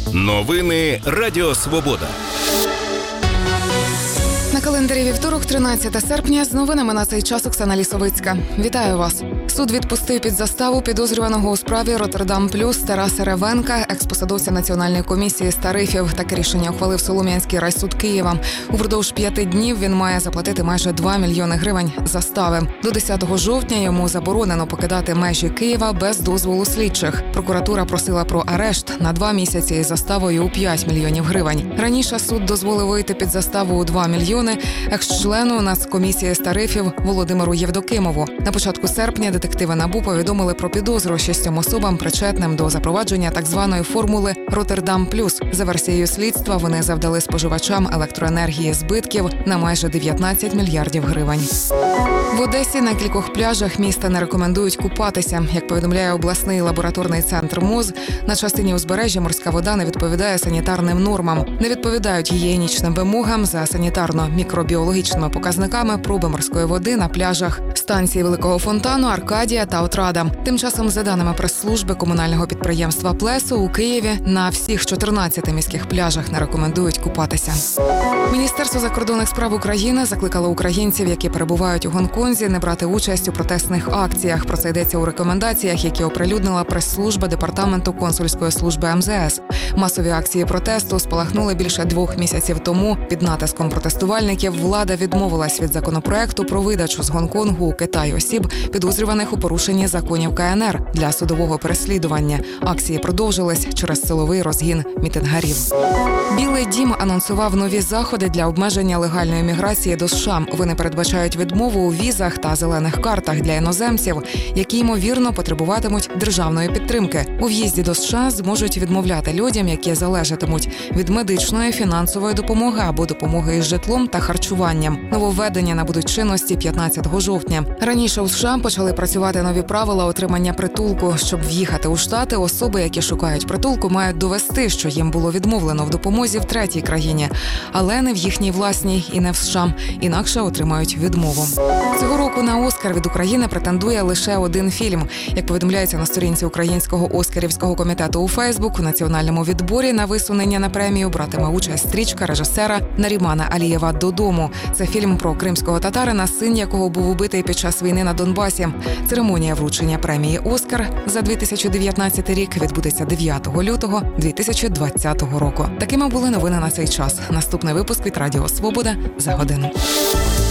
Новини Радіо Свобода. На календарі вівторок, 13 серпня, з новинами на цей час Оксана Лісовицька. Вітаю вас. Суд відпустив під заставу підозрюваного у справі «Роттердам Плюс» Тараса Ревенка, експосадовця Національної комісії з тарифів. Таке рішення ухвалив Солом'янський райсуд Києва. Упродовж 5 днів він має заплатити майже 2 мільйони гривень застави. До 10 жовтня йому заборонено покидати межі Києва без дозволу слідчих. Прокуратура просила про арешт на 2 місяці із заставою у 5 мільйонів гривень. Раніше суд дозволив вийти під заставу у 2 мільйони екс-члену Нацкомісії з тарифів Володимиру Євдокимову. На початку серпня детективи НАБУ повідомили про підозру 6 особам, причетним до запровадження так званої формули «Роттердам Плюс». За версією слідства, вони завдали споживачам електроенергії збитків на майже 19 мільярдів гривень. В Одесі на кількох пляжах міста не рекомендують купатися. Як повідомляє обласний лабораторний центр МОЗ, на частині узбережжя морська вода не відповідає санітарним нормам. Не відповідають гігієнічним вимогам за санітарно-мікробіологічними показниками проби морської води на пляжах станції Великого Фонтану, Аркадія та Отрада. Тим часом, за даними прес-служби комунального підприємства «Плесо», у Києві на всіх 14 міських пляжах не рекомендують купатися. Міністерство закордонних справ України закликало українців, які перебувають у Гонконзі, не брати участь у протестних акціях. Про це йдеться у рекомендаціях, які оприлюднила прес-служба Департаменту консульської служби МЗС. Масові акції протесту спалахнули більше 2 місяців тому. Під натиском протестувальників влада відмовилась від законопроекту про видачу з Гонконгу у Китай осіб, підозрюваних у порушенні законів КНР для судового переслідування. Акції продовжились через силовий розгін мітингарів. Білий дім анонсував нові заходи для обмеження легальної міграції до США. Вони передбачають відмову у візах та зелених картах для іноземців, які, ймовірно, потребуватимуть державної підтримки. У в'їзді до США зможуть відмовляти людям, які залежатимуть від медичної, фінансової допомоги або допомоги із житлом та харчуванням. Нововведення набудуть чинності 15 жовтня. Раніше у США почали працювати нові правила отримання притулку. Щоб в'їхати у Штати, особи, які шукають притулку, мають довести, що їм було відмовлено в допомозі в третій країні, але не в їхній власній і не в США. Інакше отримають відмову. Цього року на «Оскар» від України претендує лише один фільм. Як повідомляється на сторінці Українського оскарівського комітету у Фейсбук, у національному відборі на висунення на премію братиме участь стрічка режисера Нарімана Алієва «Додому». Це фільм про кримського татарина, син якого був убитий під час війни на Донбасі. Церемонія вручення премії «Оскар» за 2019 рік відбудеться 9 лютого 2020 року. Такими були новини на цей час. Наступний випуск від Радіо Свобода за годину.